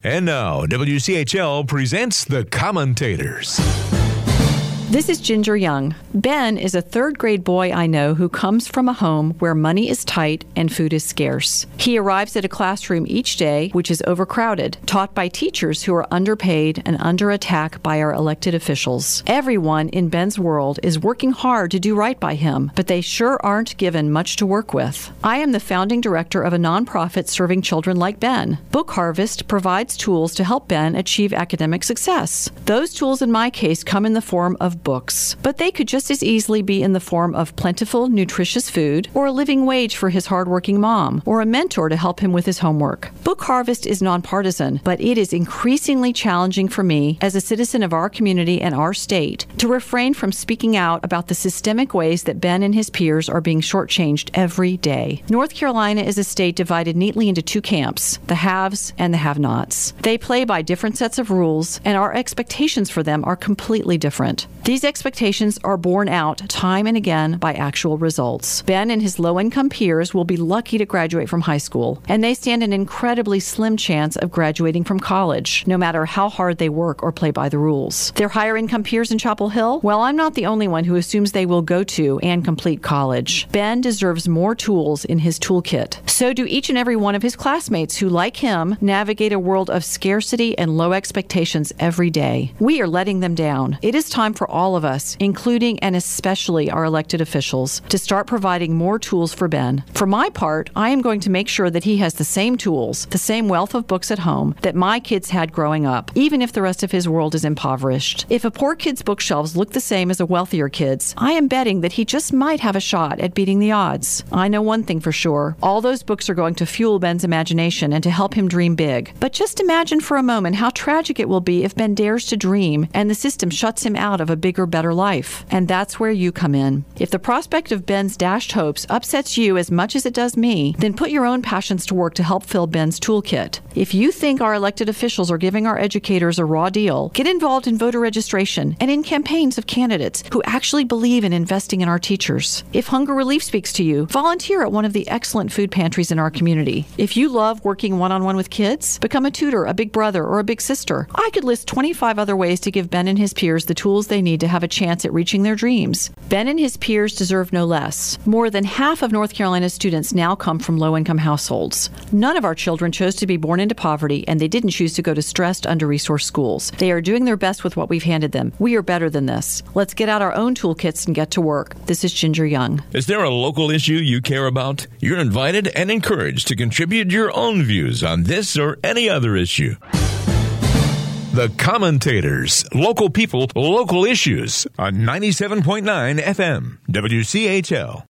And now, WCHL presents The Commentators. This is Ginger Young. Ben is a third-grade boy I know who comes from a home where money is tight and food is scarce. He arrives at a classroom each day which is overcrowded, taught by teachers who are underpaid and under attack by our elected officials. Everyone in Ben's world is working hard to do right by him, but they sure aren't given much to work with. I am the founding director of a nonprofit serving children like Ben. Book Harvest provides tools to help Ben achieve academic success. Those tools in my case come in the form of books, but they could just as easily be in the form of plentiful, nutritious food, or a living wage for his hardworking mom, or a mentor to help him with his homework. Book Harvest is nonpartisan, but it is increasingly challenging for me, as a citizen of our community and our state, to refrain from speaking out about the systemic ways that Ben and his peers are being shortchanged every day. North Carolina is a state divided neatly into two camps, the haves and the have-nots. They play by different sets of rules, and our expectations for them are completely different. These expectations are borne out time and again by actual results. Ben and his low-income peers will be lucky to graduate from high school, and they stand an incredibly slim chance of graduating from college, no matter how hard they work or play by the rules. Their higher-income peers in Chapel Hill? Well, I'm not the only one who assumes they will go to and complete college. Ben deserves more tools in his toolkit. So do each and every one of his classmates who, like him, navigate a world of scarcity and low expectations every day. We are letting them down. It is time for all of us, including and especially our elected officials, to start providing more tools for Ben. For my part, I am going to make sure that he has the same tools, the same wealth of books at home that my kids had growing up, even if the rest of his world is impoverished. If a poor kid's bookshelves look the same as a wealthier kid's, I am betting that he just might have a shot at beating the odds. I know one thing for sure. All those books are going to fuel Ben's imagination and to help him dream big. But just imagine for a moment how tragic it will be if Ben dares to dream and the system shuts him out of a bigger, better life. And that's where you come in. If the prospect of Ben's dashed hopes upsets you as much as it does me, then put your own passions to work to help fill Ben's toolkit. If you think our elected officials are giving our educators a raw deal, get involved in voter registration and in campaigns of candidates who actually believe in investing in our teachers. If hunger relief speaks to you, volunteer at one of the excellent food pantries in our community. If you love working one-on-one with kids, become a tutor, a big brother, or a big sister. I could list 25 other ways to give Ben and his peers the tools they need to have a chance at reaching their dreams. Ben and his peers deserve no less. More than half of North Carolina's students now come from low-income households. None of our children chose to be born into poverty, and they didn't choose to go to stressed, under-resourced schools. They are doing their best with what we've handed them. We are better than this. Let's get out our own toolkits and get to work. This is Ginger Young. Is there a local issue you care about? You're invited and encouraged to contribute your own views on this or any other issue. The Commentators, local people, local issues on 97.9 FM, WCHL.